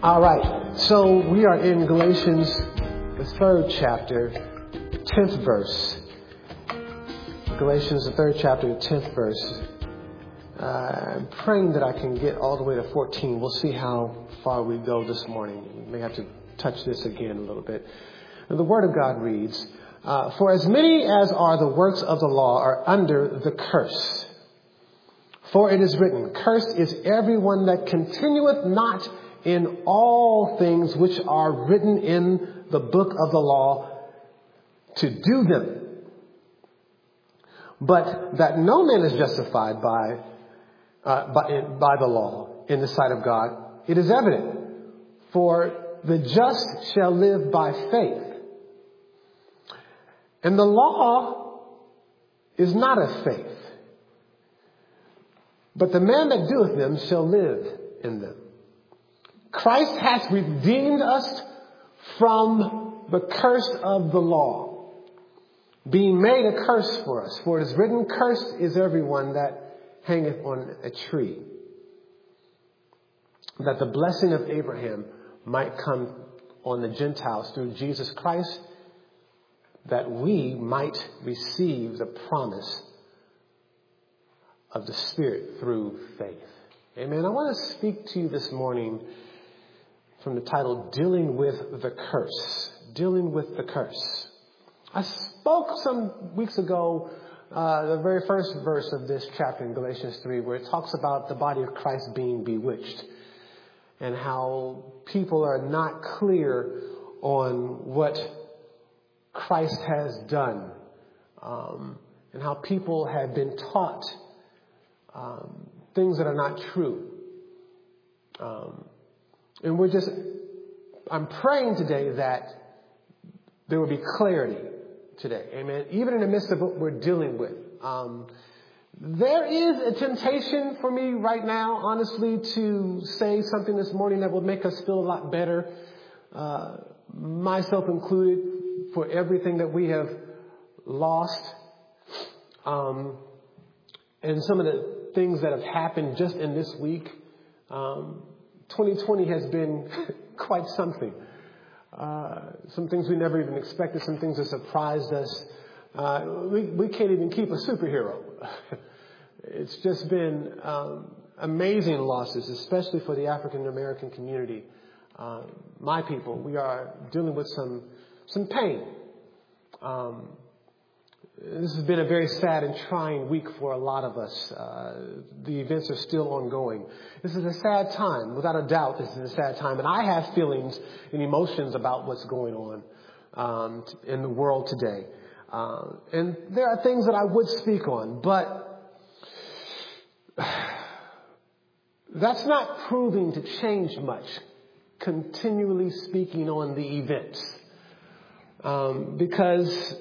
All right, so we are in Galatians, the 3rd chapter, 10th verse. Galatians, the 3rd chapter, the 10th verse. I'm praying that I can get all the way to 14. We'll see how far we go this morning. We may have to touch this again a little bit. And the Word of God reads, For as many as are the works of the law are under the curse. For it is written, Cursed is everyone that continueth not in all things which are written in the book of the law to do them. But that no man is justified by the law in the sight of God, it is evident. For the just shall live by faith. And the law is not of faith. But the man that doeth them shall live in them. Christ hath redeemed us from the curse of the law, being made a curse for us. For it is written, Cursed is everyone that hangeth on a tree, that the blessing of Abraham might come on the Gentiles through Jesus Christ, that we might receive the promise of the Spirit through faith. Amen. I want to speak to you this morning from the title, Dealing with the Curse. Dealing with the Curse. I spoke some weeks ago, the very first verse of this chapter in Galatians 3, where it talks about the body of Christ being bewitched and how people are not clear on what Christ has done, and how people have been taught things that are not true. And I'm praying today that there will be clarity today. Amen. Even in the midst of what we're dealing with. There is a temptation for me right now, honestly, to say something this morning that will make us feel a lot better, myself included, for everything that we have lost. And some of the things that have happened just in this week. 2020 has been quite something. Some things we never even expected, some things that surprised us. We can't even keep a superhero. It's just been amazing losses, especially for the African American community. My people, we are dealing with some pain. This has been a very sad and trying week for a lot of us. The events are still ongoing. This is a sad time. Without a doubt, this is a sad time. And I have feelings and emotions about what's going on in the world today. And there are things that I would speak on, but that's not proving to change much, continually speaking on the events. Because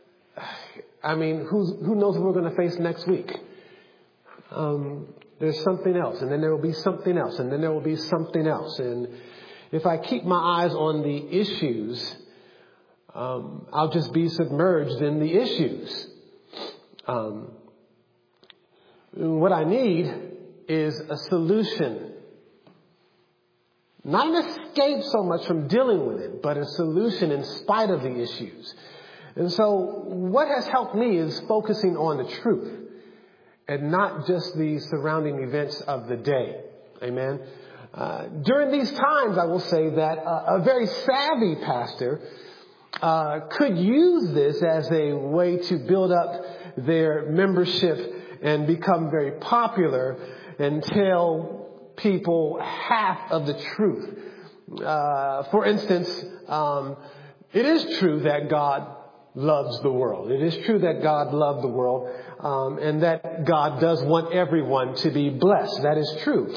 who knows what we're going to face next week? There's something else, and then there will be something else, and then there will be something else. And if I keep my eyes on the issues, I'll just be submerged in the issues. What I need is a solution. Not an escape so much from dealing with it, but a solution in spite of the issues. And so what has helped me is focusing on the truth and not just the surrounding events of the day. Amen. During these times, I will say that a very savvy pastor could use this as a way to build up their membership and become very popular and tell people half of the truth. For instance, it is true that God loves the world. It is true that God loved the world, and that God does want everyone to be blessed. That is true.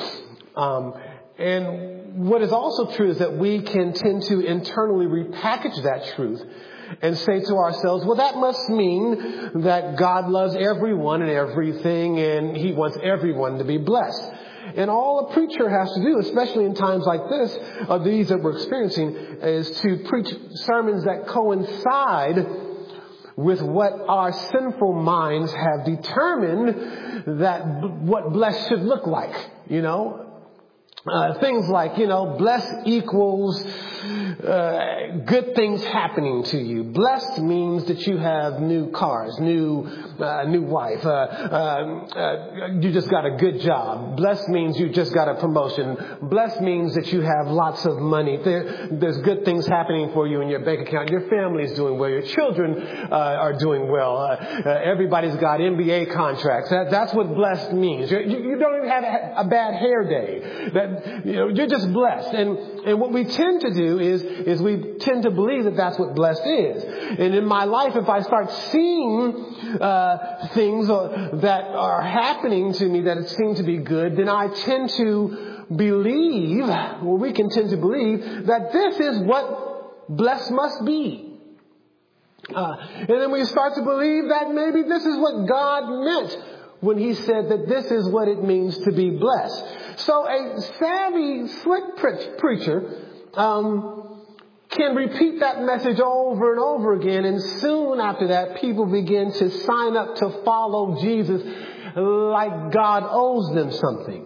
And what is also true is that we can tend to internally repackage that truth and say to ourselves, well, that must mean that God loves everyone and everything, and He wants everyone to be blessed. And all a preacher has to do, especially in times like this, these that we're experiencing, is to preach sermons that coincide with what our sinful minds have determined that what blessed should look like, you know. Things like, blessed equals good things happening to you. Blessed means that you have new cars, new wife. You just got a good job. Blessed means you just got a promotion. Blessed means that you have lots of money. There's good things happening for you in your bank account. Your family's doing well. Your children are doing well. Everybody's got NBA contracts. That's what blessed means. You don't even have a bad hair day. You're just blessed. And what we tend to do is we tend to believe that that's what blessed is. And in my life, if I start seeing things that are happening to me that seem to be good, then I tend to believe, or we can tend to believe, that this is what blessed must be. And then we start to believe that maybe this is what God meant when he said that this is what it means to be blessed. So a savvy, slick preacher can repeat that message over and over again, and soon after that, people begin to sign up to follow Jesus like God owes them something.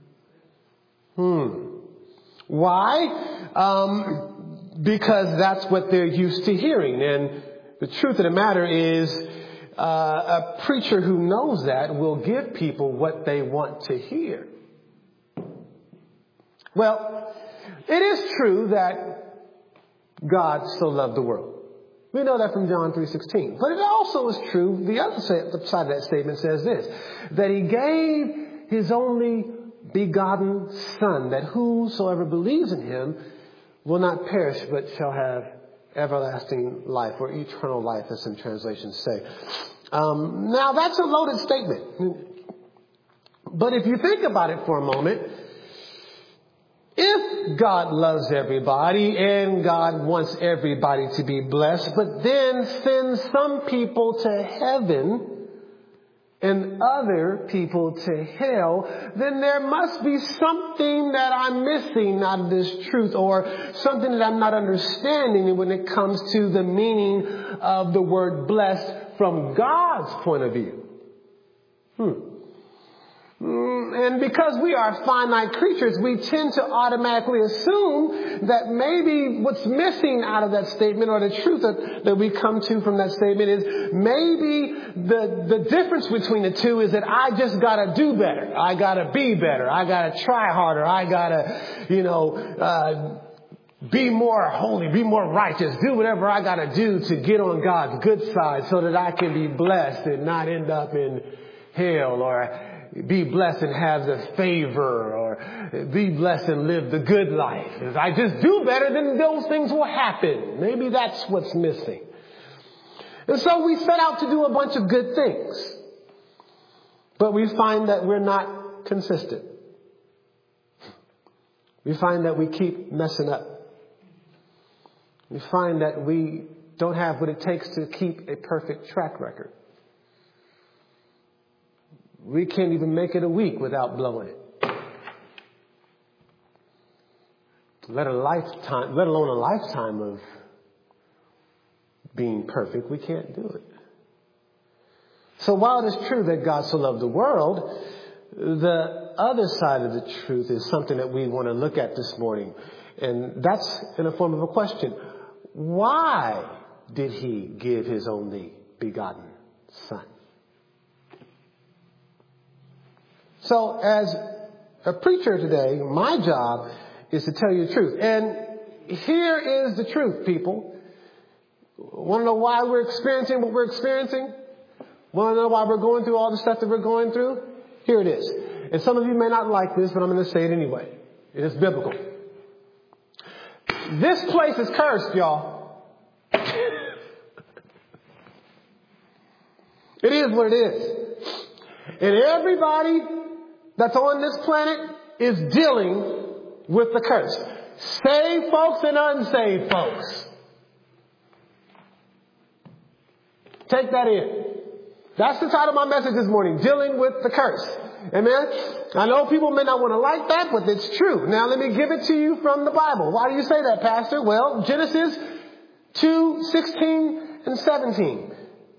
Why? Because that's what they're used to hearing. And the truth of the matter is, a preacher who knows that will give people what they want to hear. Well, it is true that God so loved the world. We know that from John 3:16. But it also is true, the other side of that statement says this, that he gave his only begotten Son, that whosoever believes in him will not perish but shall have everlasting life, or eternal life, as some translations say. Now, that's a loaded statement. But if you think about it for a moment, if God loves everybody and God wants everybody to be blessed, but then sends some people to heaven and other people to hell, then there must be something that I'm missing out of this truth, or something that I'm not understanding when it comes to the meaning of the word blessed from God's point of view. And because we are finite creatures, we tend to automatically assume that maybe what's missing out of that statement, or the truth that we come to from that statement, is maybe the difference between the two is that I just gotta do better. I gotta be better. I gotta try harder. I gotta, be more holy, be more righteous, do whatever I gotta do to get on God's good side so that I can be blessed and not end up in hell, or be blessed and have the favor, or be blessed and live the good life. If I just do better, then those things will happen. Maybe that's what's missing. And so we set out to do a bunch of good things, but we find that we're not consistent. We find that we keep messing up. We find that we don't have what it takes to keep a perfect track record. We can't even make it a week without blowing it. Let alone a lifetime of being perfect. We can't do it. So while it is true that God so loved the world, the other side of the truth is something that we want to look at this morning. And that's in the form of a question. Why did he give his only begotten Son? So as a preacher today, my job is to tell you the truth. And here is the truth, people. Want to know why we're experiencing what we're experiencing? Want to know why we're going through all the stuff that we're going through? Here it is. And some of you may not like this, but I'm going to say it anyway. It is biblical. This place is cursed, y'all. It is what it is. And everybody that's on this planet is dealing with the curse. Saved folks and unsaved folks. Take that in. That's the title of my message this morning, Dealing with the Curse. Amen? I know people may not want to like that, but it's true. Now let me give it to you from the Bible. Why do you say that, Pastor? Well, Genesis 2:16 and 17.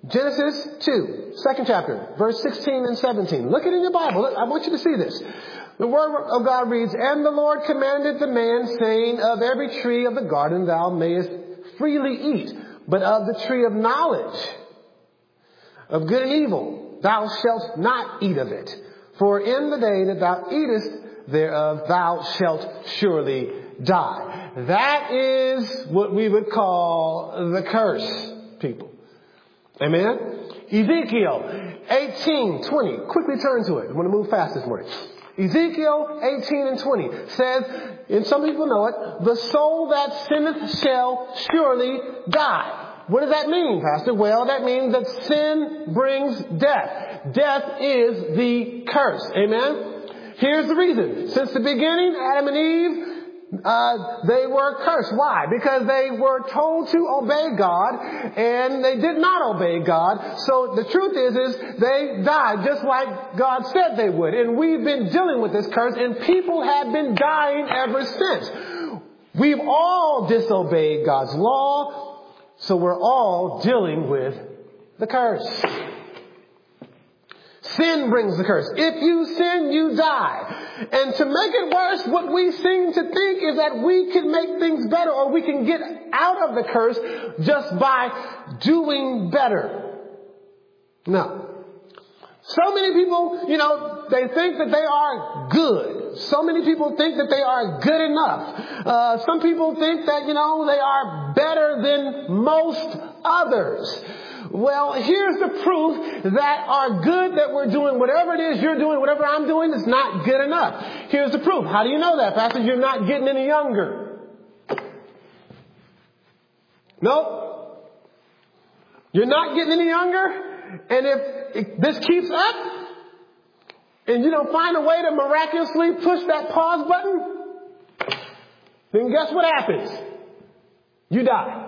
Genesis 2, second chapter, verse 16 and 17. Look it in your Bible. I want you to see this. The word of God reads, "And the Lord commanded the man, saying, Of every tree of the garden thou mayest freely eat, but of the tree of knowledge of good and evil thou shalt not eat of it. For in the day that thou eatest thereof thou shalt surely die." That is what we would call the curse, people. Amen? Ezekiel 18:20. Quickly turn to it. I want to move fast this morning. Ezekiel 18:20 says, and some people know it, "The soul that sinneth shall surely die." What does that mean, Pastor? Well, that means that sin brings death. Death is the curse. Amen? Here's the reason. Since the beginning, Adam and Eve, they were cursed. Why? Because they were told to obey God, and they did not obey God. So the truth is they died just like God said they would. And we've been dealing with this curse, and people have been dying ever since. We've all disobeyed God's law, so we're all dealing with the curse. Sin brings the curse. If you sin, you die. And to make it worse, what we seem to think is that we can make things better, or we can get out of the curse just by doing better. No. So many people, they think that they are good. So many people think that they are good enough. Some people think that, they are better than most others. Well, here's the proof that our good that we're doing, whatever it is you're doing, whatever I'm doing, is not good enough. Here's the proof. How do you know that, Pastor? You're not getting any younger. Nope. You're not getting any younger. And if this keeps up, and you don't find a way to miraculously push that pause button, then guess what happens? You die.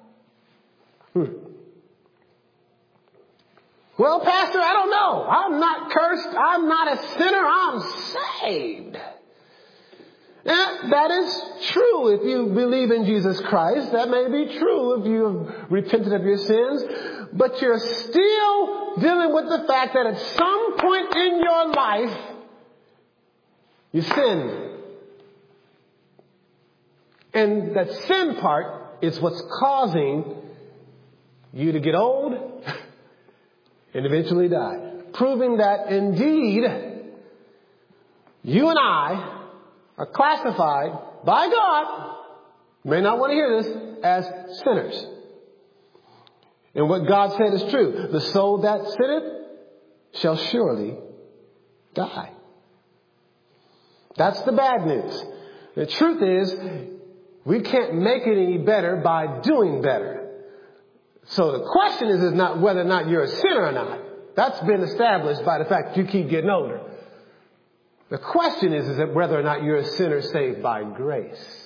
Well, Pastor, I don't know. I'm not cursed. I'm not a sinner. I'm saved. And that is true if you believe in Jesus Christ. That may be true if you have repented of your sins. But you're still dealing with the fact that at some point in your life, you sinned. And that sin part is what's causing you to get old and eventually die. Proving that indeed, you and I are classified by God, you may not want to hear this, as sinners. And what God said is true. The soul that sinneth shall surely die. That's the bad news. The truth is, we can't make it any better by doing better. So the question is not whether or not you're a sinner or not. That's been established by the fact that you keep getting older. The question is that whether or not you're a sinner saved by grace.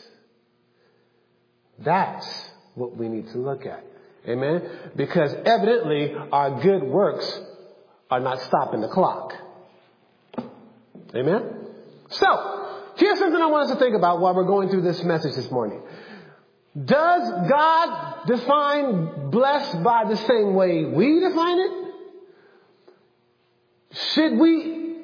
That's what we need to look at. Amen? Because evidently our good works are not stopping the clock. Amen? So, here's something I want us to think about while we're going through this message this morning. Does God define blessed by the same way we define it? Should we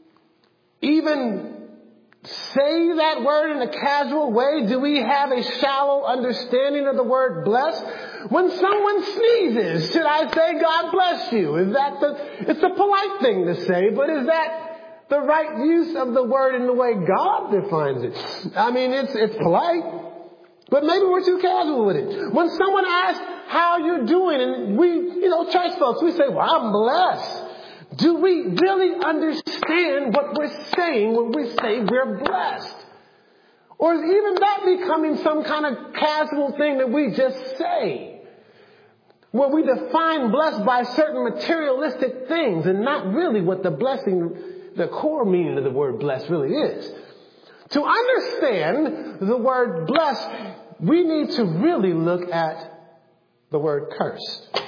even say that word in a casual way? Do we have a shallow understanding of the word blessed? When someone sneezes, should I say God bless you? It's a polite thing to say, but is that the right use of the word in the way God defines it? I mean, it's polite. But maybe we're too casual with it. When someone asks how you're doing, and we, church folks, we say, well, I'm blessed. Do we really understand what we're saying when we say we're blessed? Or is even that becoming some kind of casual thing that we just say? Where we define blessed by certain materialistic things and not really what the blessing, the core meaning of the word blessed really is. To understand the word blessed, we need to really look at the word cursed.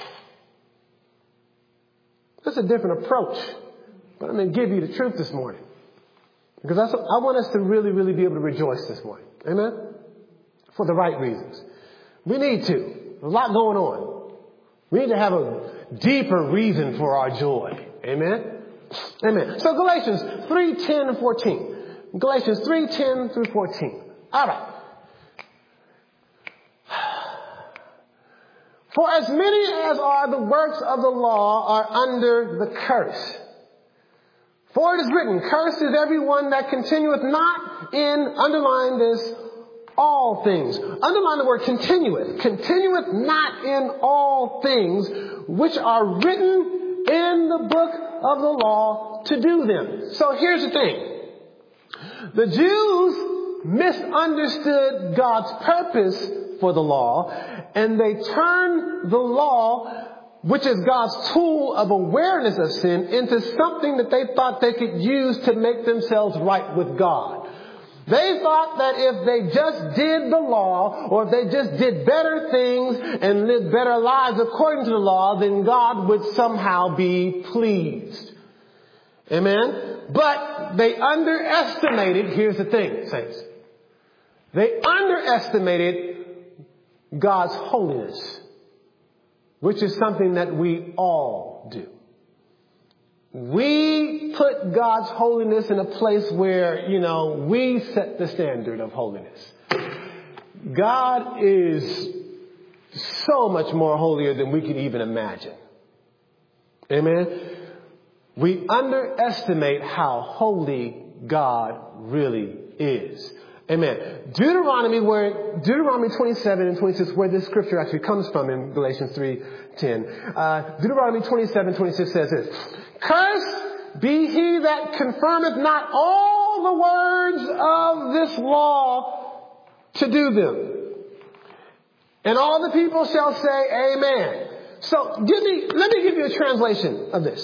That's a different approach. But I'm going to give you the truth this morning. Because I want us to really, really be able to rejoice this morning. Amen? For the right reasons. We need to. There's a lot going on. We need to have a deeper reason for our joy. Amen? Amen. So Galatians 3:10 and 14. Galatians 3:10 through 14. All right. For as many as are the works of the law are under the curse. For it is written, cursed is everyone that continueth not in, underline this, all things. Underline the word continueth. Continueth not in all things which are written in the book of the law to do them. So here's the thing. The Jews misunderstood God's purpose for the law, and they turned the law, which is God's tool of awareness of sin, into something that they thought they could use to make themselves right with God. They thought that if they just did the law, or if they just did better things and lived better lives according to the law, then God would somehow be pleased. Amen? But they underestimated, here's the thing, saints. They underestimated God's holiness, which is something that we all do. We put God's holiness in a place where, we set the standard of holiness. God is so much more holier than we can even imagine. Amen? We underestimate how holy God really is. Amen. Deuteronomy 27 and 26, where this scripture actually comes from in Galatians 3:10. Deuteronomy 27:26 says this: Cursed be he that confirmeth not all the words of this law to do them. And all the people shall say, Amen. So let me give you a translation of this.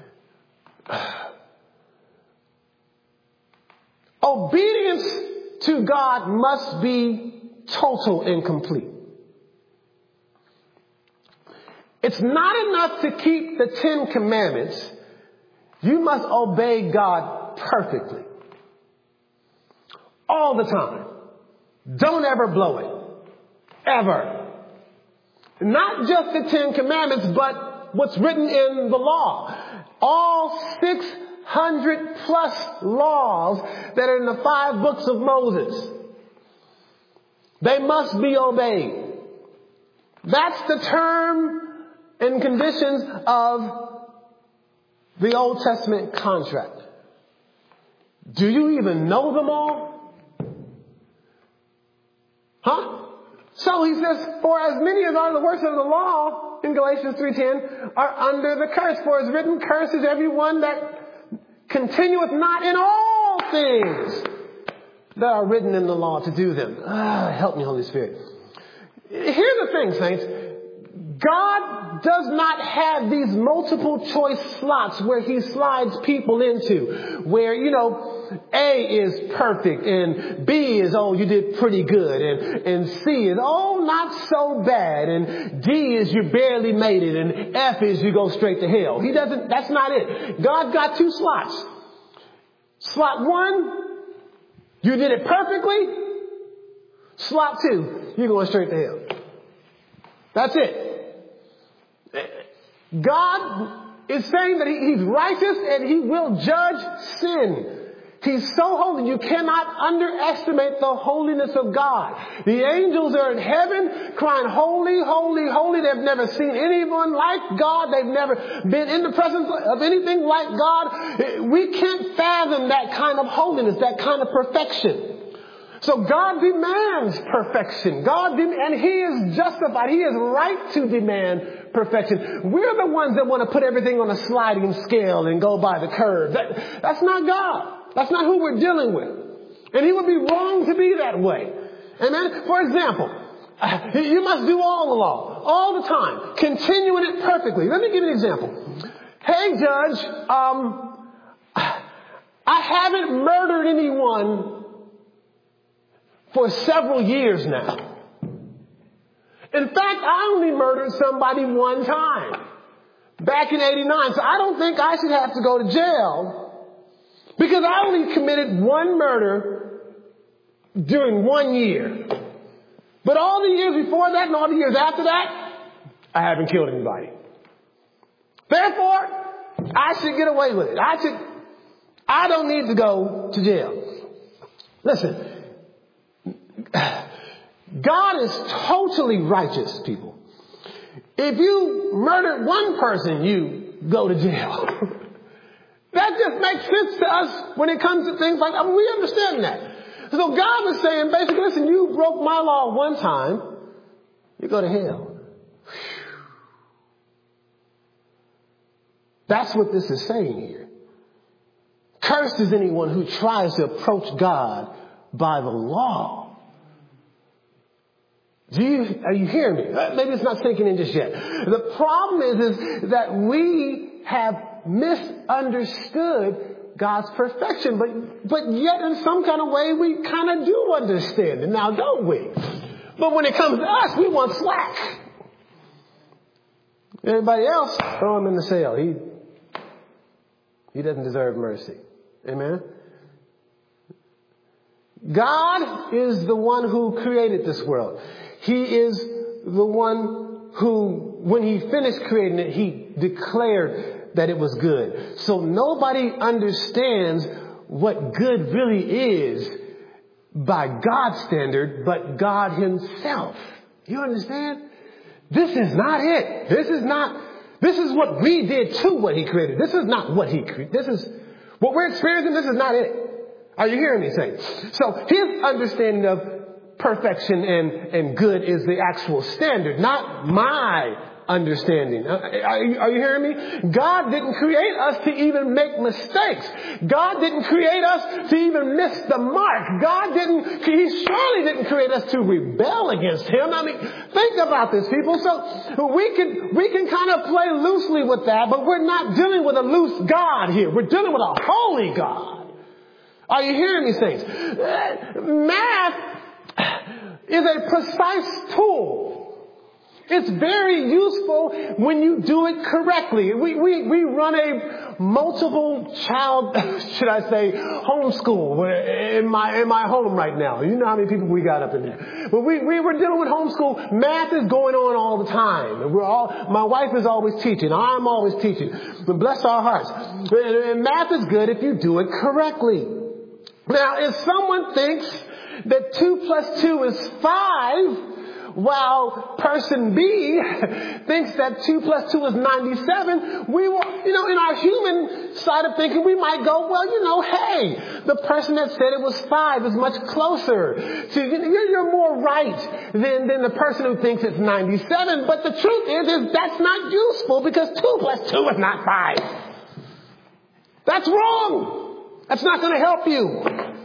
Obedience to God must be total and complete. It's not enough to keep the 10 Commandments. You must obey God perfectly. All the time. Don't ever blow it. Ever. Not just the 10 Commandments, but what's written in the law. All 600 plus laws that are in the 5 books of Moses. They must be obeyed. That's the term and conditions of the Old Testament contract. Do you even know them all? Huh? So he says, for as many as are the works of the law, in Galatians 3:10, are under the curse. For it's written, cursed is everyone that continueth not in all things that are written in the law to do them. Help me, Holy Spirit. Here's the thing, saints. God does not have these multiple choice slots where he slides people into, where, A is perfect and B is, you did pretty good, and C is, not so bad, and D is you barely made it, and F is you go straight to hell. That's not it. God got 2 slots. Slot 1, you did it perfectly. Slot 2, you're going straight to hell. That's it. God is saying that he's righteous and he will judge sin. He's so holy. You cannot underestimate the holiness of God. The angels are in heaven crying, holy, holy, holy. They've never seen anyone like God. They've never been in the presence of anything like God. We can't fathom that kind of holiness, that kind of perfection. So God demands perfection. And he is justified. He is right to demand perfection. We're the ones that want to put everything on a sliding scale and go by the curve. That's not God. That's not who we're dealing with. And he would be wrong to be that way. Amen? For example, you must do all the law, all the time, continuing it perfectly. Let me give you an example. Hey, Judge, I haven't murdered anyone for several years now. In fact, I only murdered somebody one time back in '89. So I don't think I should have to go to jail because I only committed one murder during 1 year. But all the years before that and all the years after that, I haven't killed anybody. Therefore, I should get away with it. I don't need to go to jail. Listen, God is totally righteous, people. If you murdered one person, you go to jail. That just makes sense to us when it comes to things like that. We understand that. So God was saying, basically, listen, you broke my law one time, you go to hell. That's what this is saying here. Cursed is anyone who tries to approach God by the law. Are you hearing me? Maybe it's not sinking in just yet. The problem is that we have misunderstood God's perfection, but yet in some kind of way we kind of do understand it now, don't we? But when it comes to us, we want slack. Everybody else, throw him in the cell. He doesn't deserve mercy. Amen? God is the one who created this world. He is the one who, when he finished creating it, he declared that it was good. So nobody understands what good really is by God's standard, but God himself. You understand? This is not it. This is what we did to what he created. This is not what he created. This is what we're experiencing. This is not it. Are you hearing me, saints? So his understanding of perfection and good is the actual standard, not my understanding. Are you hearing me? God didn't create us to even make mistakes. God didn't create us to even miss the mark. He surely didn't create us to rebel against him. I mean, think about this, people. So we can kind of play loosely with that, but we're not dealing with a loose God here. We're dealing with a holy God. Are you hearing me, saints? Math is a precise tool. It's very useful when you do it correctly. We run a multiple child, should I say, homeschool in my home right now. You know how many people we got up in there. But we were dealing with homeschool. Math is going on all the time. My wife is always teaching. I'm always teaching. But bless our hearts. And math is good if you do it correctly. Now, if someone thinks that 2 plus 2 is 5, while person B thinks that 2 plus 2 is 97, we will, in our human side of thinking, we might go, well, hey, the person that said it was 5 is much closer to, you're more right than the person who thinks it's 97. But the truth is that's not useful because 2 plus 2 is not 5. That's wrong. That's not going to help you.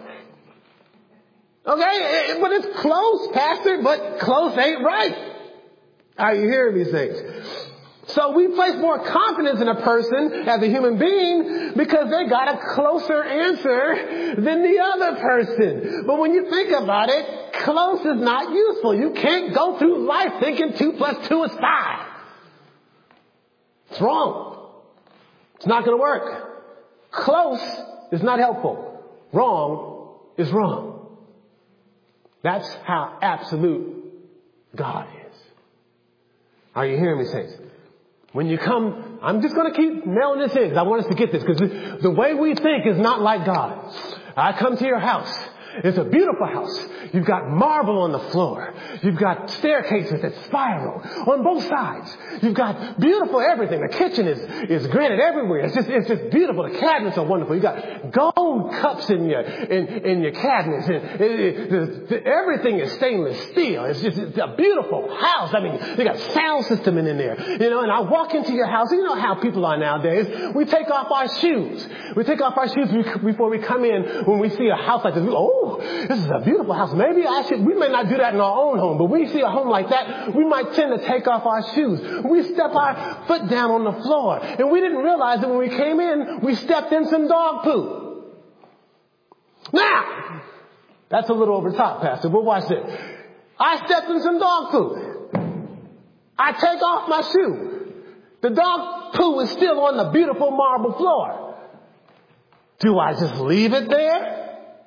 Okay, but it's close, Pastor, but close ain't right. Are you hearing me, saints? So we place more confidence in a person as a human being because they got a closer answer than the other person. But when you think about it, close is not useful. You can't go through life thinking 2 plus 2 is 5. It's wrong. It's not going to work. Close is not helpful. Wrong is wrong. That's how absolute God is. Are you hearing me, saints? When you come, I'm just going to keep nailing this in because I want us to get this because the way we think is not like God. I come to your house. It's a beautiful house. You've got marble on the floor. You've got staircases that spiral on both sides. You've got beautiful everything. The kitchen is granite everywhere. It's just beautiful. The cabinets are wonderful. You've got gold cups in your cabinets. And everything is stainless steel. It's a beautiful house. I mean, you got sound system in there. And I walk into your house. You know how people are nowadays. We take off our shoes. We take off our shoes before we come in when we see a house like this. This is a beautiful house. Maybe we may not do that in our own home, but when we see a home like that, we might tend to take off our shoes. We step our foot down on the floor. And we didn't realize that when we came in, we stepped in some dog poop. Now, that's a little over the top, Pastor, but watch this. I stepped in some dog poop. I take off my shoe. The dog poo is still on the beautiful marble floor. Do I just leave it there?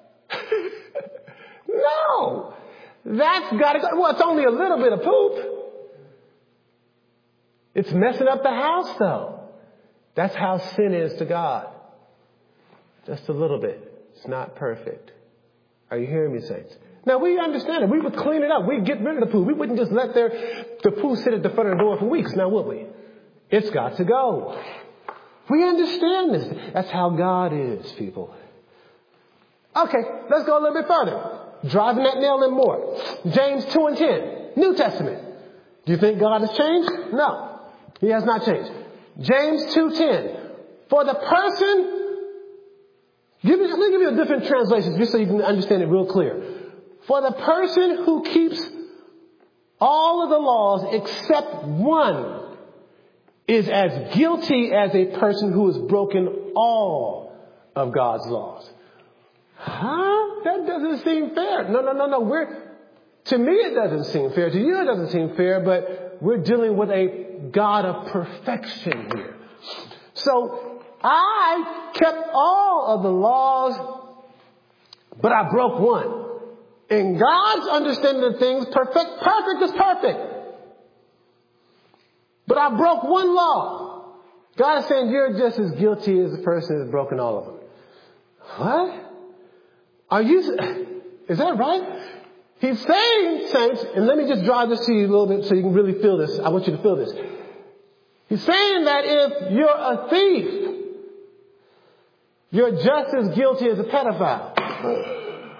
No. That's got to go. Well, it's only a little bit of poop. It's messing up the house, though. That's how sin is to God. Just a little bit. It's not perfect. Are you hearing me, saints? Now, we understand it. We would clean it up. We'd get rid of the poo. We wouldn't just let the poo sit at the front of the door for weeks, now would we? It's got to go. We understand this. That's how God is, people. Okay, let's go a little bit further. Driving that nail in more. James 2:10, New Testament. Do you think God has changed? No, he has not changed. James 2:10. For the person, let me give you a different translation just so you can understand it real clear. For the person who keeps all of the laws except one is as guilty as a person who has broken all of God's laws. Huh? That doesn't seem fair. No. To me, it doesn't seem fair. To you, it doesn't seem fair, but we're dealing with a God of perfection here. So I kept all of the laws, but I broke one. In God's understanding of things, perfect is perfect. But I broke one law. God is saying you're just as guilty as the person who has broken all of them. What? Is that right? He's saying, saints, and let me just drive this to you a little bit so you can really feel this. I want you to feel this. He's saying that if you're a thief, you're just as guilty as a pedophile.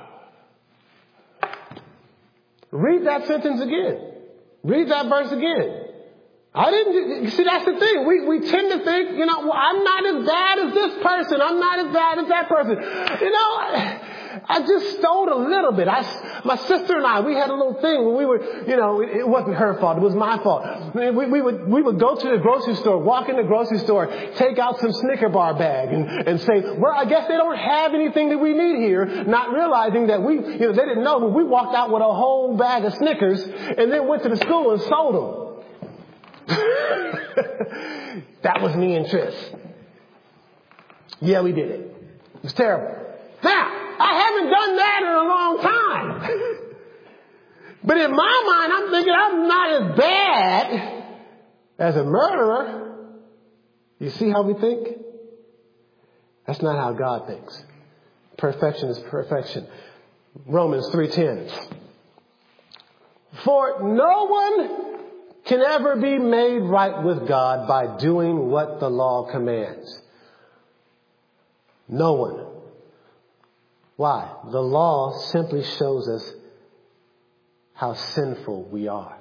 Read that sentence again. Read that verse again. See, that's the thing. We tend to think, well, I'm not as bad as this person. I'm not as bad as that person. I just stole a little bit. My sister and I, we had a little thing when we were, it wasn't her fault. It was my fault. We would go to the grocery store, walk in the grocery store, take out some Snicker bar bag and say, well, I guess they don't have anything that we need here. Not realizing that they didn't know, but we walked out with a whole bag of Snickers and then went to the school and sold them. That was me and Tris. Yeah, we did it. It was terrible. Now, I haven't done that in a long time. But in my mind, I'm thinking I'm not as bad as a murderer. You see how we think? That's not how God thinks. Perfection is perfection. Romans 3:10. For no one can ever be made right with God by doing what the law commands. No one. Why? The law simply shows us how sinful we are.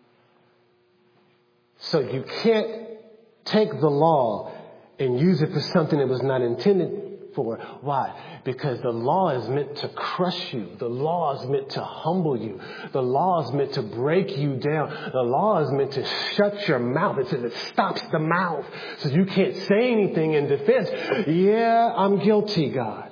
So you can't take the law and use it for something that was not intended for. Why? Because the law is meant to crush you. The law is meant to humble you. The law is meant to break you down. The law is meant to shut your mouth. It stops the mouth so you can't say anything in defense. Yeah, I'm guilty, God.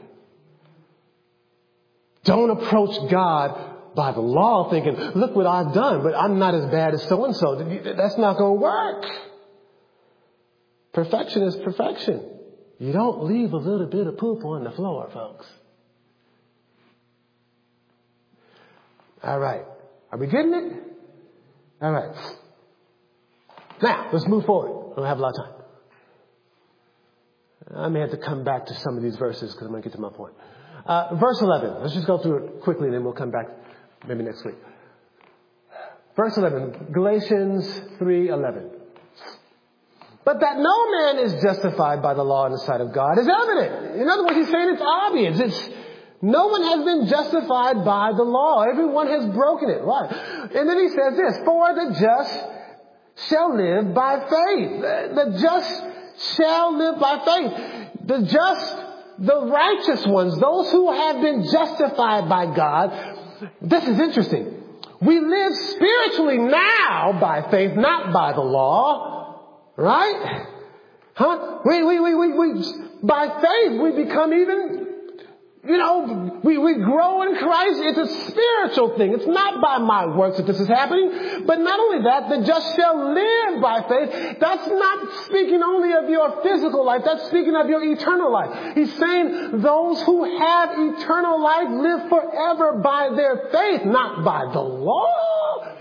Don't approach God by the law thinking, look what I've done, but I'm not as bad as so-and-so. That's not going to work. Perfection is perfection. You don't leave a little bit of poop on the floor, folks. All right. Are we getting it? All right. Now, let's move forward. I don't have a lot of time. I may have to come back to some of these verses because I'm going to get to my point. Verse 11. Let's just go through it quickly and then we'll come back maybe next week. Verse 11. Galatians 3:11. But that no man is justified by the law in the sight of God is evident. In other words, he's saying it's obvious. No one has been justified by the law. Everyone has broken it. Right? And then he says this, for the just shall live by faith. The just shall live by faith. The just, the righteous ones, those who have been justified by God. This is interesting. We live spiritually now by faith, not by the law. Right? Huh? We by faith, we become even, we grow in Christ. It's a spiritual thing. It's not by my works that this is happening. But not only that, the just shall live by faith. That's not speaking only of your physical life. That's speaking of your eternal life. He's saying those who have eternal life live forever by their faith, not by the law.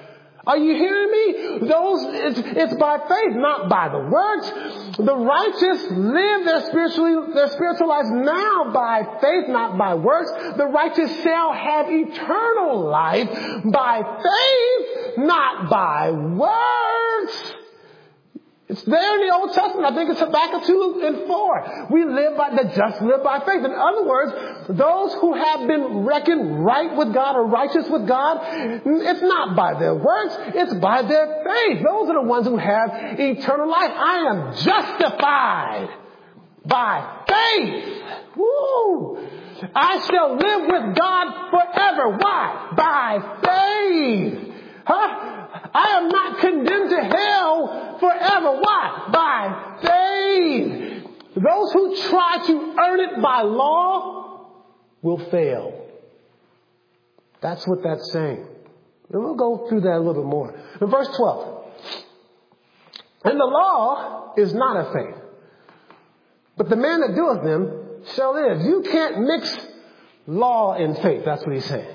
Are you hearing me? It's by faith, not by the works. The righteous live their spiritual lives now by faith, not by works. The righteous shall have eternal life by faith, not by works. It's there in the Old Testament. I think it's Habakkuk 2 and 4. The just live by faith. In other words, those who have been reckoned right with God or righteous with God, it's not by their works, it's by their faith. Those are the ones who have eternal life. I am justified by faith. Woo! I shall live with God forever. Why? By faith. I am not condemned to hell forever. Why? By faith. Those who try to earn it by law will fail. That's what that's saying. And we'll go through that a little bit more. In verse 12. And the law is not of faith, but the man that doeth them shall live. You can't mix law and faith. That's what he's saying.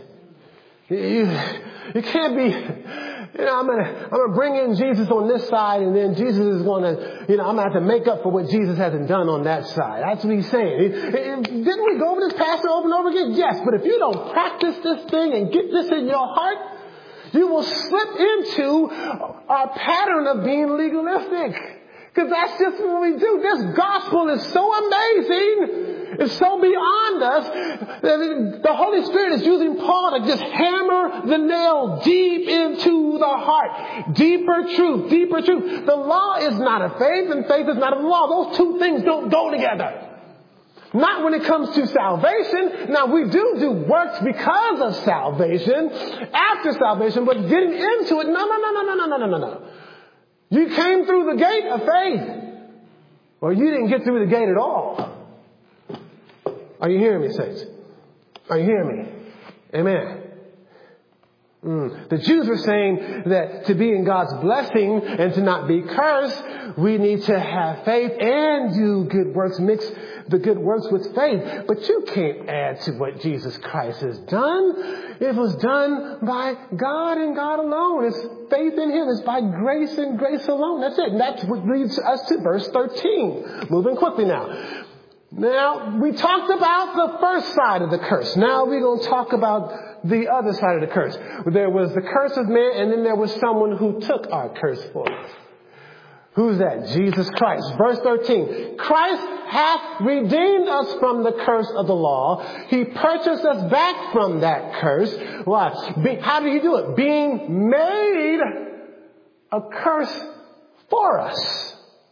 You can't be, I'm gonna bring in Jesus on this side, and then Jesus is gonna, I'm gonna have to make up for what Jesus hasn't done on that side. That's what he's saying. Didn't we go over this passage over and over again? Yes, but if you don't practice this thing and get this in your heart, you will slip into our pattern of being legalistic. Because that's just what we do. This gospel is so amazing. It's so beyond us. The Holy Spirit is using Paul to just hammer the nail deep into the heart. Deeper truth, deeper truth. The law is not of faith, and faith is not of the law. Those two things don't go together. Not when it comes to salvation. Now, we do works because of salvation, after salvation, but getting into it, no. You came through the gate of faith, or you didn't get through the gate at all. Are you hearing me, saints? Are you hearing me? Amen. The Jews were saying that to be in God's blessing and to not be cursed, we need to have faith and do good works, mix the good works with faith. But you can't add to what Jesus Christ has done. It was done by God and God alone. It's faith in Him. It's by grace and grace alone. That's it. And that's what leads us to verse 13. Moving quickly now. Now, we talked about the first side of the curse. Now we're going to talk about the other side of the curse. There was the curse of man, and then there was someone who took our curse for us. Who's that? Jesus Christ. Verse 13. Christ hath redeemed us from the curse of the law. He purchased us back from that curse. Why? How did He do it? Being made a curse for us.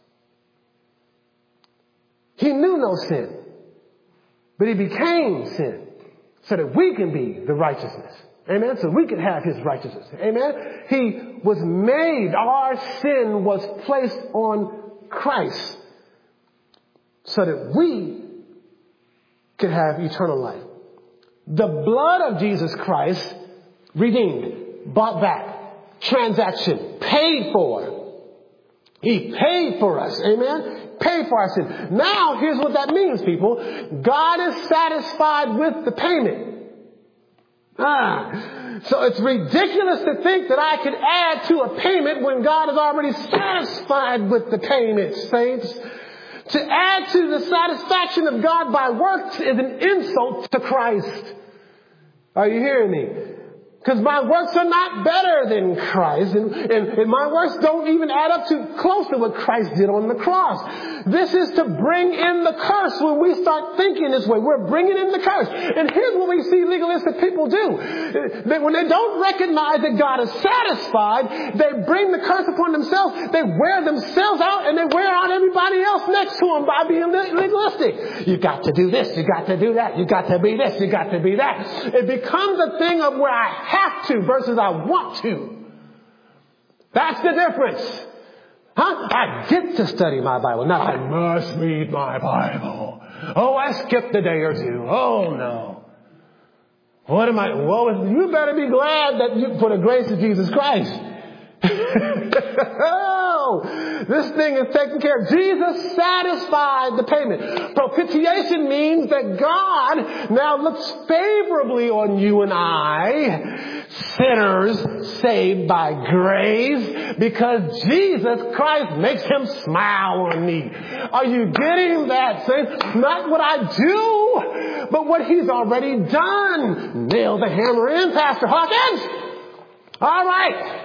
He knew no sin, but He became sin so that we can be the righteousness. Amen? So we can have His righteousness. Amen? He was made, our sin was placed on Christ so that we could have eternal life. The blood of Jesus Christ redeemed, bought back, transaction, paid for. He paid for us. Amen? Paid for our sin. Now, here's what that means, people. God is satisfied with the payment. So it's ridiculous to think that I could add to a payment when God is already satisfied with the payment, saints. To add to the satisfaction of God by works is an insult to Christ. Are you hearing me? Because my works are not better than Christ. And my works don't even add up to close to what Christ did on the cross. This is to bring in the curse when we start thinking this way. We're bringing in the curse. And here's what we see legalistic people do. When they don't recognize that God is satisfied, they bring the curse upon themselves. They wear themselves out and they wear out everybody else next to them by being legalistic. You got to do this. You got to do that. You got to be this. You got to be that. It becomes a thing of where I have to versus I want to. That's the difference. I get to study my Bible. Not I must read my Bible. Oh, I skipped a day or two. Oh, no. What am I? Well, you better be glad that for the grace of Jesus Christ. Oh, this thing is taken care of. Jesus satisfied the payment. Propitiation means that God now looks favorably on you and I sinners saved by grace because Jesus Christ makes him smile on me. Are you getting that, saints? Not what I do, but what he's already done. Nail the hammer in, Pastor Hawkins. All right.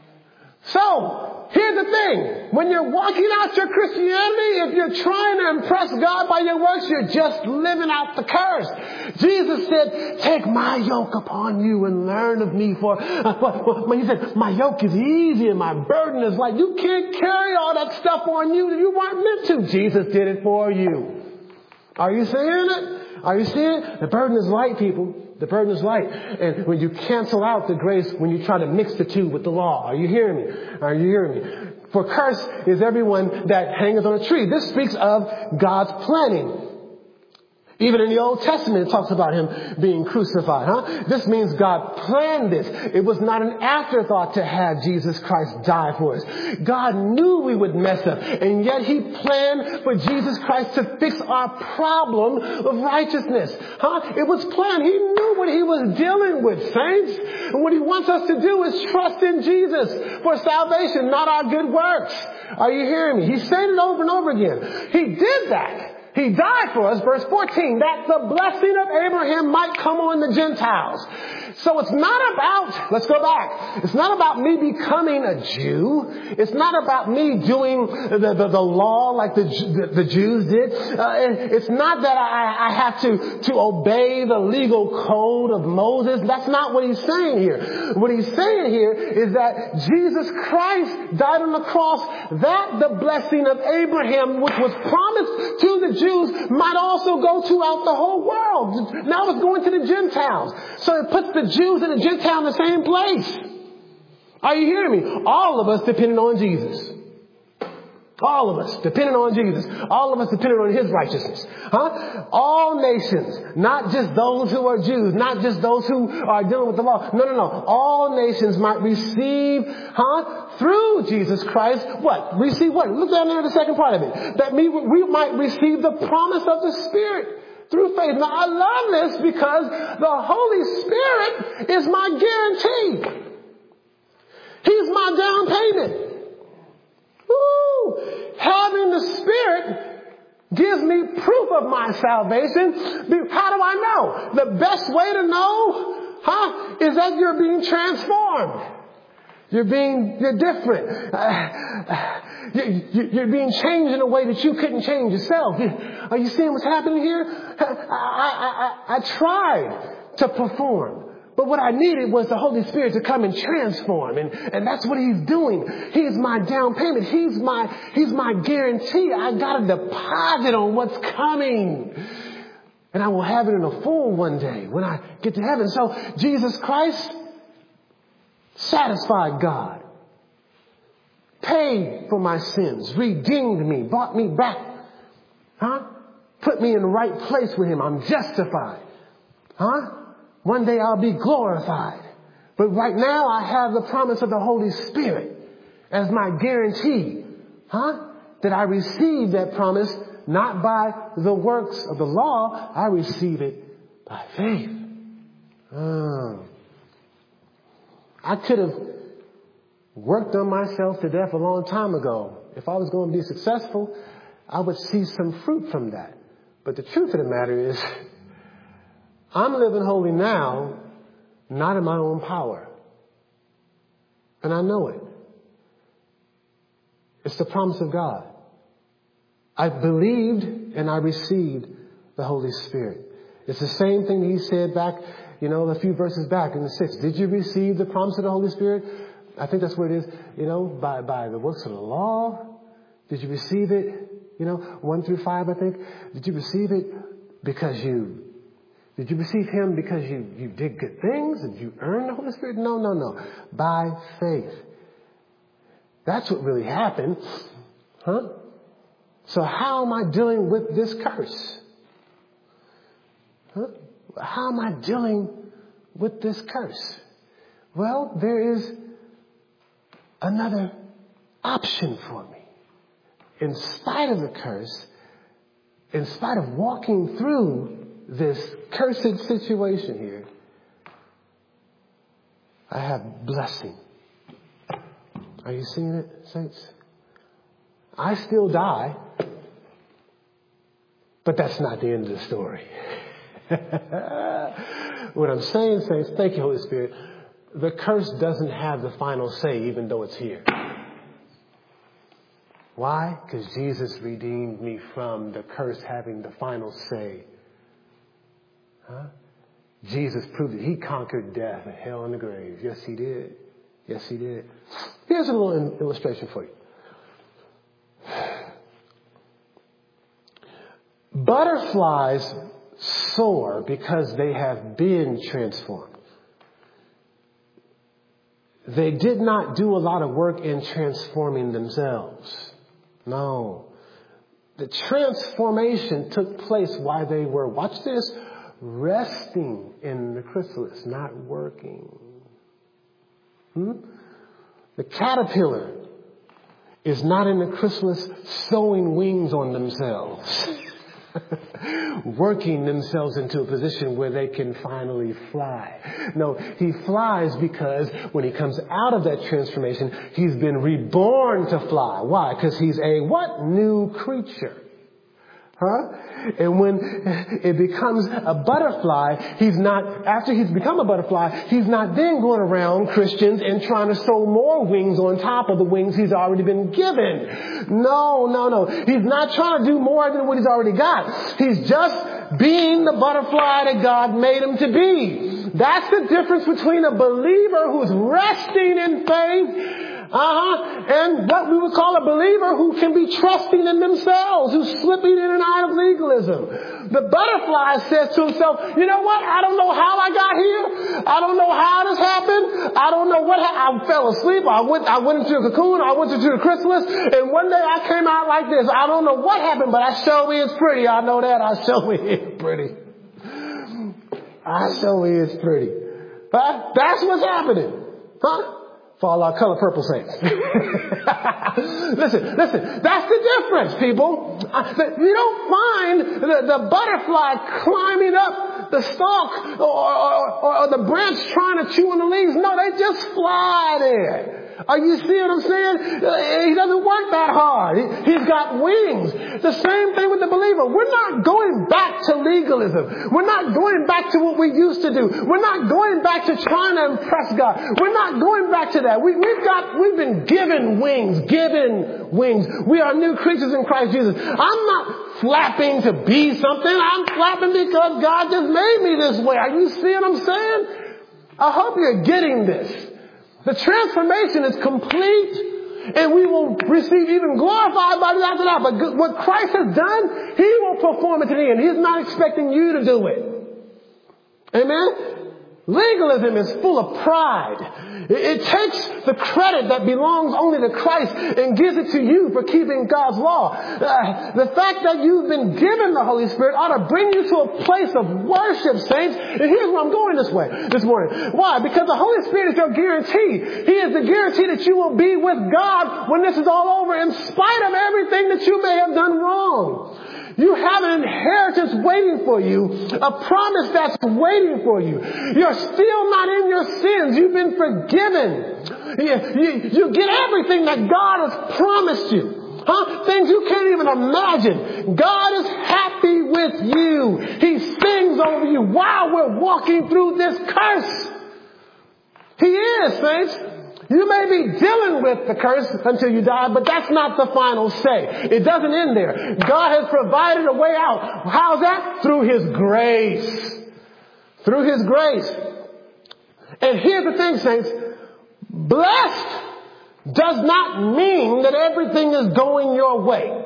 So, here's the thing. When you're walking out your Christianity, if you're trying to impress God by your works, you're just living out the curse. Jesus said, take my yoke upon you and learn of me. For when he said, my yoke is easy and my burden is light. You can't carry all that stuff on you that you weren't meant to. Jesus did it for you. Are you seeing it? Are you seeing it? The burden is light, people. The burden is light. And when you cancel out the grace, when you try to mix the two with the law. Are you hearing me? Are you hearing me? For cursed is everyone that hangeth on a tree. This speaks of God's planning. Even in the Old Testament, it talks about him being crucified. This means God planned this. It was not an afterthought to have Jesus Christ die for us. God knew we would mess up, and yet he planned for Jesus Christ to fix our problem of righteousness. It was planned. He knew what he was dealing with, saints. And what he wants us to do is trust in Jesus for salvation, not our good works. Are you hearing me? He said it over and over again. He did that. He died for us, verse 14, that the blessing of Abraham might come on the Gentiles. So it's not about, let's go back. It's not about me becoming a Jew. It's not about me doing the law like the Jews did. It's not that I have to obey the legal code of Moses. That's not what he's saying here. What he's saying here is that Jesus Christ died on the cross, that the blessing of Abraham, which was promised to the Jews, might also go throughout the whole world. Now it's going to the Gentiles. So it puts the Jews and the Gentiles in the same place. Are you hearing me? All of us depending on Jesus. All of us depending on Jesus. All of us depending on his righteousness. All nations, not just those who are Jews, not just those who are dealing with the law. No. All nations might receive, through Jesus Christ, what? Receive what? Look down there at the second part of it. That we might receive the promise of the Spirit through faith. Now I love this because the Holy Spirit is my guarantee. He's my down payment. Woo! Having the Spirit gives me proof of my salvation. How do I know? The best way to know, is that you're being transformed. You're different. You're being changed in a way that you couldn't change yourself. Are you seeing what's happening here? I tried to perform. But what I needed was the Holy Spirit to come and transform. And that's what he's doing. He's my down payment. He's my guarantee. I got a deposit on what's coming. And I will have it in a full one day when I get to heaven. So Jesus Christ satisfied God, paid for my sins, redeemed me, bought me back, put me in the right place with him. I'm justified. One day I'll be glorified. But right now I have the promise of the Holy Spirit as my guarantee, that I receive that promise not by the works of the law. I receive it by faith. I could have worked on myself to death a long time ago. If I was going to be successful, I would see some fruit from that. But the truth of the matter is, I'm living holy now, not in my own power. And I know it. It's the promise of God. I believed and I received the Holy Spirit. It's the same thing that he said back, a few verses back in the 6th. Did you receive the promise of the Holy Spirit? I think that's where it is, by the works of the law. Did you receive it? 1 through 5, I think. Did you receive it did you receive him because you did good things? Did you earn the Holy Spirit? No. By faith. That's what really happened. So how am I dealing with this curse? How am I dealing with this curse? Well, there is another option for me. In spite of the curse, in spite of walking through this cursed situation here, I have blessing. Are you seeing it, saints? I still die, but that's not the end of the story. What I'm saying, saints, thank you, Holy Spirit, the curse doesn't have the final say, even though it's here. Why? Because Jesus redeemed me from the curse having the final say. Huh? Jesus proved it. He conquered death and hell and the grave. Yes, he did. Yes, he did. Here's a little illustration for you. Butterflies soar because they have been transformed. They did not do a lot of work in transforming themselves. No. The transformation took place while they were, watch this, resting in the chrysalis, not working. The caterpillar is not in the chrysalis sewing wings on themselves, working themselves into a position where they can finally fly. No, he flies because when he comes out of that transformation, he's been reborn to fly. Why? Because he's a what? New creature. Huh? And when it becomes a butterfly, he's not, after he's become a butterfly, he's not then going around, Christians, and trying to sew more wings on top of the wings he's already been given. No. He's not trying to do more than what he's already got. He's just being the butterfly that God made him to be. That's the difference between a believer who's resting in faith and what we would call a believer who can be trusting in themselves, who's slipping in and out of legalism. The butterfly says to himself, you know what? I don't know how I got here. I don't know how this happened. I don't know what happened. I fell asleep. I went into a cocoon. I went into a chrysalis. And one day I came out like this. I don't know what happened, but I show me it's pretty. I know that. I show me it's pretty. I show me it's pretty. Huh? That's what's happening. Huh? For all our color purple saints. Listen, that's the difference, people. You don't find the butterfly climbing up the stalk or the branch trying to chew on the leaves. No, they just fly there. Are you seeing what I'm saying? He doesn't work that hard. He's got wings. The same thing with the believer. We're not going back to legalism. We're not going back to what we used to do. We're not going back to trying to impress God. We're not going back to that. We've been given wings. We are new creatures in Christ Jesus. I'm not flapping to be something. I'm flapping because God just made me this way. Are you seeing what I'm saying? I hope you're getting this. The transformation is complete, and we will receive even glorified bodies after that. But what Christ has done, he will perform it to the end. He's not expecting you to do it. Amen? Legalism is full of pride. It takes the credit that belongs only to Christ and gives it to you for keeping God's law. The fact that you've been given the Holy Spirit ought to bring you to a place of worship, saints. And here's where I'm going this morning. Why? Because the Holy Spirit is your guarantee. He is the guarantee that you will be with God when this is all over, in spite of everything that you may have done wrong. You have an inheritance waiting for you, a promise that's waiting for you. You're still not in your sins. You've been forgiven. You get everything that God has promised you. Things you can't even imagine. God is happy with you. He sings over you while we're walking through this curse. He is, saints. You may be dealing with the curse until you die, but that's not the final say. It doesn't end there. God has provided a way out. How's that? Through His grace. Through His grace. And here's the thing, saints. Blessed does not mean that everything is going your way.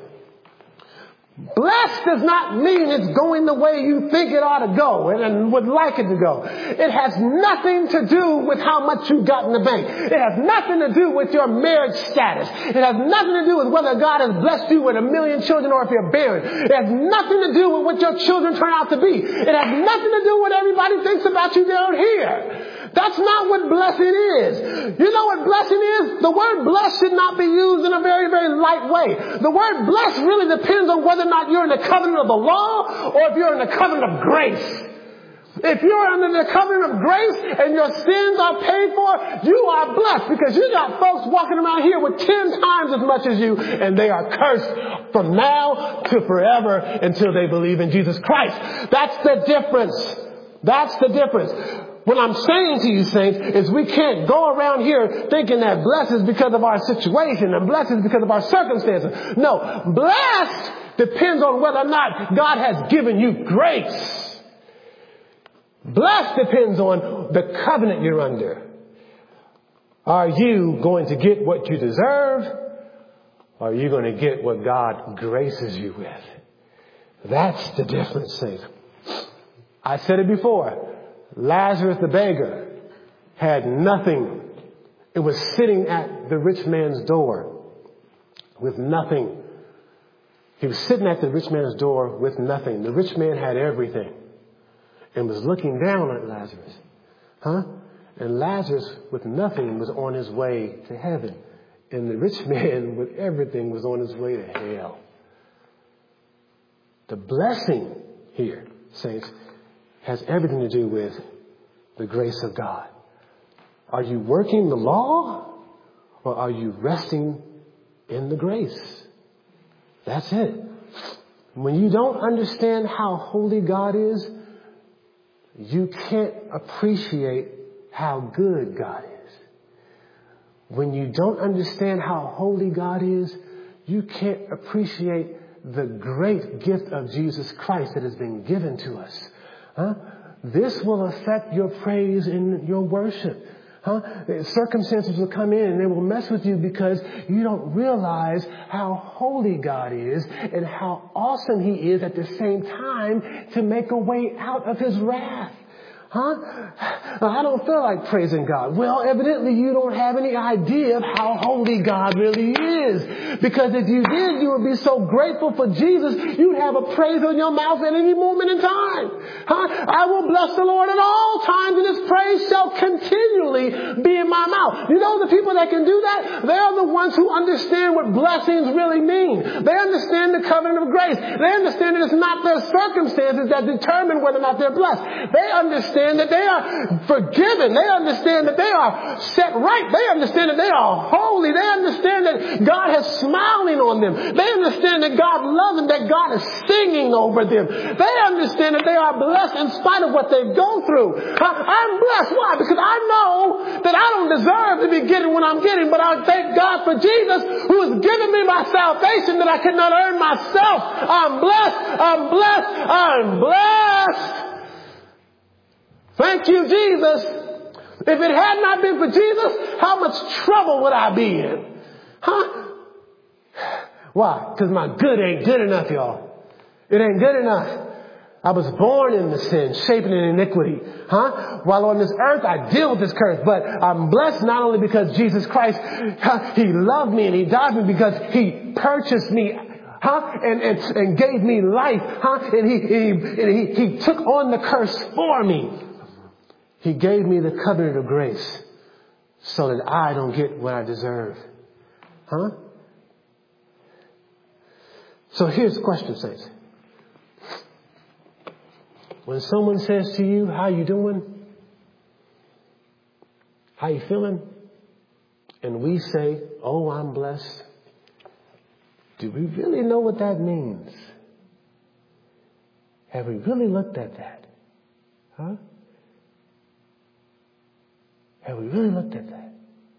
Blessed does not mean it's going the way you think it ought to go and would like it to go. It has nothing to do with how much you got in the bank. It has nothing to do with your marriage status. It has nothing to do with whether God has blessed you with 1 million children or if you're barren. It has nothing to do with what your children turn out to be. It has nothing to do with what everybody thinks about you down here. That's not what blessing is. You know what blessing is? The word blessed should not be used in a very, very light way. The word blessed really depends on whether or not you're in the covenant of the law or if you're in the covenant of grace. If you're under the covenant of grace and your sins are paid for, you are blessed because you got folks walking around here with 10 times as much as you, and they are cursed from now to forever until they believe in Jesus Christ. That's the difference. That's the difference. What I'm saying to you, saints, is we can't go around here thinking that blessed is because of our situation and blessed is because of our circumstances. No, blessed depends on whether or not God has given you grace. Blessed depends on the covenant you're under. Are you going to get what you deserve? Or are you going to get what God graces you with? That's the difference, saints. I said it before. Lazarus the beggar had nothing. It was sitting at the rich man's door with nothing. He was sitting at the rich man's door with nothing. The rich man had everything and was looking down at Lazarus. And Lazarus with nothing was on his way to heaven. And the rich man with everything was on his way to hell. The blessing here, saints, has everything to do with the grace of God. Are you working the law or are you resting in the grace? That's it. When you don't understand how holy God is, you can't appreciate how good God is. When you don't understand how holy God is, you can't appreciate the great gift of Jesus Christ that has been given to us. This will affect your praise and your worship. Circumstances will come in and they will mess with you because you don't realize how holy God is and how awesome He is at the same time to make a way out of His wrath. I don't feel like praising God. Well, evidently you don't have any idea of how holy God really is. Because if you did, you would be so grateful for Jesus, you'd have a praise on your mouth at any moment in time. I will bless the Lord at all times, and His praise shall continually be in my mouth. You know the people that can do that? They are the ones who understand what blessings really mean. They understand the covenant of grace. They understand that it's not their circumstances that determine whether or not they're blessed. They understand that they are forgiven. They understand that they are set right. They understand that they are holy. They understand that God has smiling on them. They understand that God loves them, that God is singing over them. They understand that they are blessed in spite of what they've gone through. I'm blessed. Why? Because I know that I don't deserve to be getting what I'm getting, but I thank God for Jesus who has given me my salvation that I could not earn myself. I'm blessed. I'm blessed. I'm blessed. Thank you, Jesus. If it had not been for Jesus, how much trouble would I be in? Why? Because my good ain't good enough, y'all. It ain't good enough. I was born in the sin, shaping in iniquity. While on this earth, I deal with this curse. But I'm blessed not only because Jesus Christ, He loved me and He died for me because He purchased me. And gave me life. And he took on the curse for me. He gave me the covenant of grace so that I don't get what I deserve. So here's the question, saints. When someone says to you, how you doing? How you feeling? And we say, oh, I'm blessed. Do we really know what that means? Have we really looked at that? Have we really looked at that?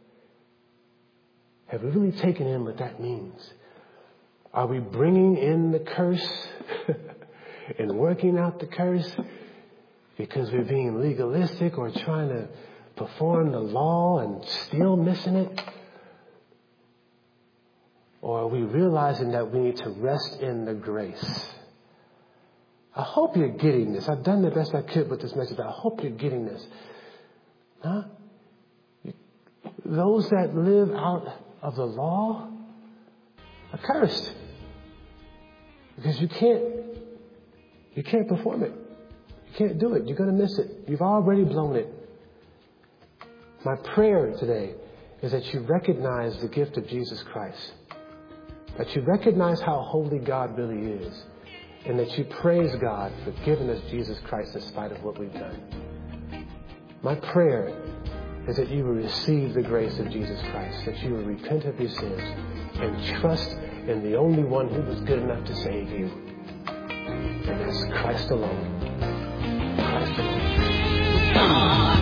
Have we really taken in what that means? Are we bringing in the curse and working out the curse because we're being legalistic or trying to perform the law and still missing it? Or are we realizing that we need to rest in the grace? I hope you're getting this. I've done the best I could with this message. I hope you're getting this. Those that live out of the law are cursed. Because you can't perform it. You can't do it. You're going to miss it. You've already blown it. My prayer today is that you recognize the gift of Jesus Christ. That you recognize how holy God really is. and that you praise God for giving us Jesus Christ in spite of what we've done. My prayer is that you will receive the grace of Jesus Christ, that you will repent of your sins and trust in the only one who was good enough to save you. And that's Christ alone. Christ alone.